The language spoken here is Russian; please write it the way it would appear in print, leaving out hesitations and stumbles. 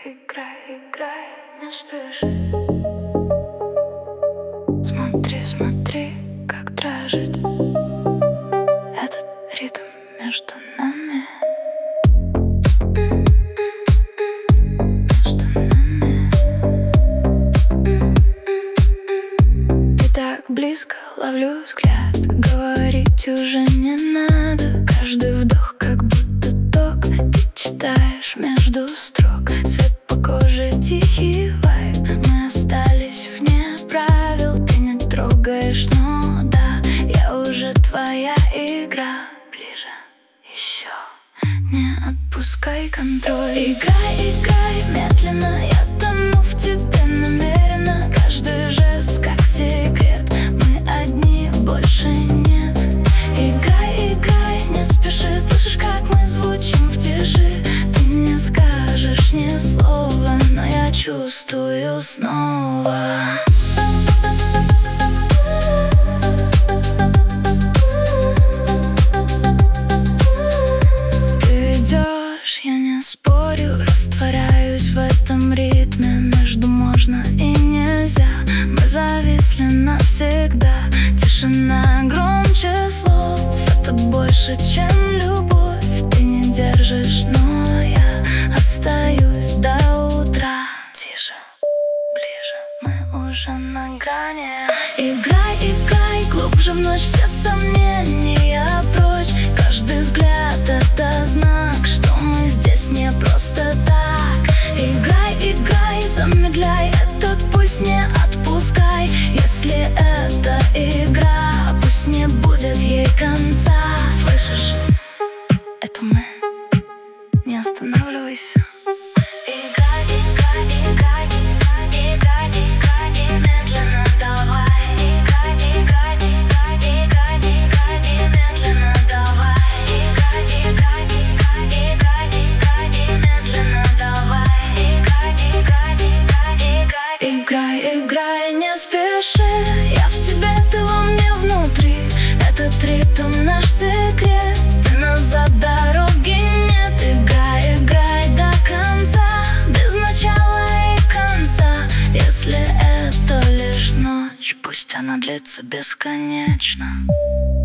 играй, играй, не спеши. Смотри, смотри, как дрожит этот ритм между нами. Между нами. И так близко ловлю взгляд, говорить уже не надо. Каждый вдох как будто ток, ты читаешь между строк. Свет по коже, тихий вайб, мы остались вне правил. Ты не трогаешь, но да, я уже твоя игра. Ближе, еще, не отпускай контроль. Играй, играй, медленно, я тону в тебе намеренно. Каждый жест как секрет, мы одни, больше нет. Играй, играй, не спеши, слышишь, как мы звучим в тиши. Ты не скажешь ни слова, но я чувствую снова. Ты идешь, я не спорю, растворяюсь в этом ритме. Между можно и нельзя, мы зависли навсегда. Тишина громче слов, это больше, чем любовь. Ты не держишь, но я остаюсь до утра. Тише, ближе, мы уже на грани. Играй, играй, глубже в ночь, все сомнения прочь. Каждый взгляд — это знак, что мы здесь не просто так. Играй, играй, замедляй этот пульс, не отпускай. Если это игра, пусть не будет ей конца. Слышишь? Это мы. Не останавливайся. Играй, играй, играй, играй, играй, играй, медленно давай. Играй, играй, играй, играй, играй, медленно давай. Играй, играй, играй, играй, играй, медленно давай. Играй, играй, играй, играй, играй, играй, не спеши. Я в тебе, ты во мне внутри. Этот ритм наш секрет. Ты назад дороги нет. Играй, играй до конца, без начала и конца. Если это лишь ночь, пусть она длится бесконечно.